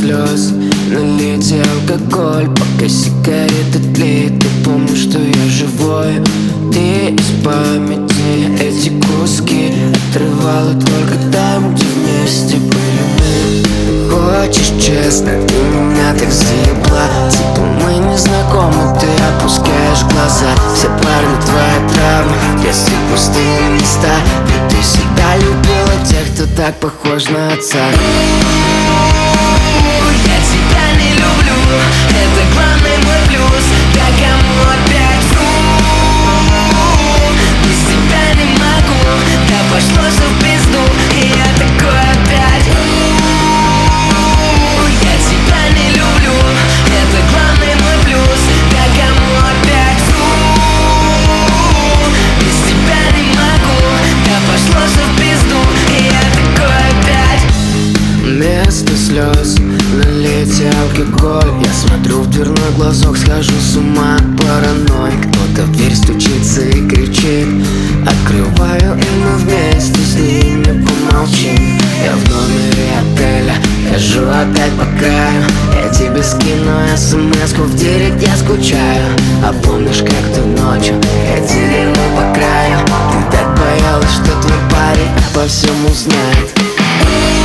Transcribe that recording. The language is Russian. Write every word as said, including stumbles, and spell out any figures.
слез налейте алкоголь, пока сигарета тлеет. Ты помни, что я живой, ты из памяти эти куски отрывала только там, где вместе были мы. Хочешь честно, ты меня так заебла, типа мы не знакомы, ты опускаешь глаза. Все парни твоя травма, если пустые места, и ты всегда любила тех, кто так похож на отца. Я тебя не люблю, это главный мой плюс. Да кому опять вру? Без тебя не могу, да пошло все в пизду. И я такой опять. Я тебя не люблю, это главный мой плюс. Да кому опять вру? Без тебя не могу, да пошло все в пизду. И я такой опять. Вместо слез налейте алкоголь. Я смотрю в дверной глазок, схожу с ума от паранойи. Кто-то в дверь стучится и кричит, открываю, и мы вместе с ними помолчим. Я в номере отеля, хожу опять по краю. Я тебе скину смс-ку в директ, я скучаю. А помнишь, как ты ночью ходили мы по краю? Ты так боялась, что твой парень обо всем узнает.